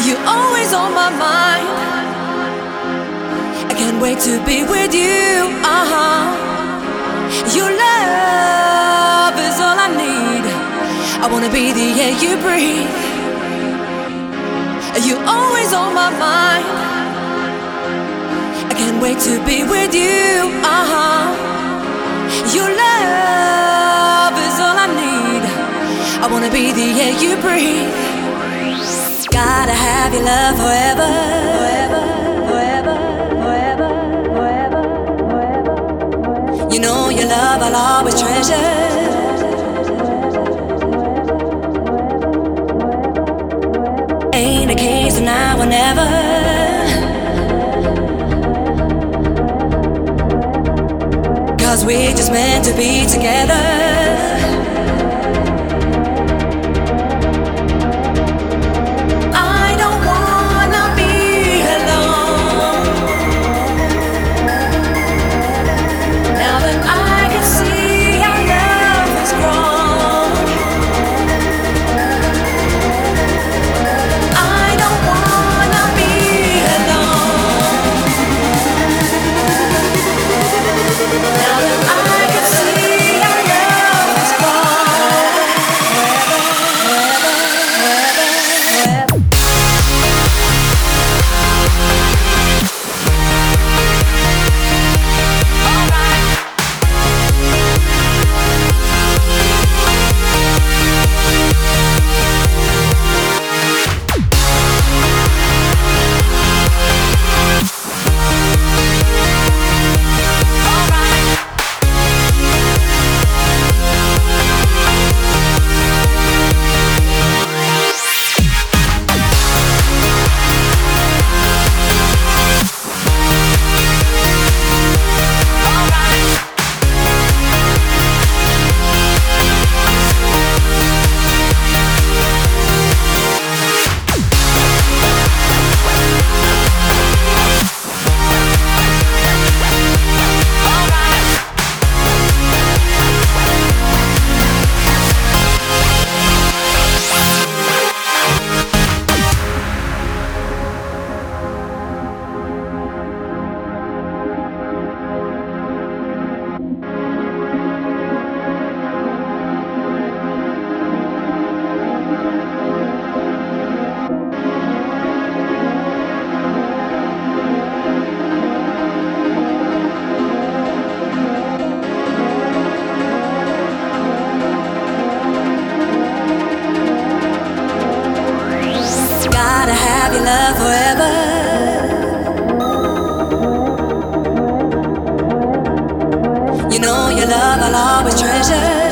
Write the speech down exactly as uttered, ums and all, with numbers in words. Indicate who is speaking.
Speaker 1: You always on my mind. I can't wait to be with you. Uh-huh. Your love is all I need. I wanna be the air you breathe. You always on my mind. I can't wait to be with you. Uh-huh. Your love is all I need. I wanna be the air you breathe. Gotta have your love forever, forever, forever, forever, forever, forever. You know your love I'll always treasure. Ain't a case of now or never. Cause we just meant to be together. Gotta have your love forever. You know your love I'll always treasure.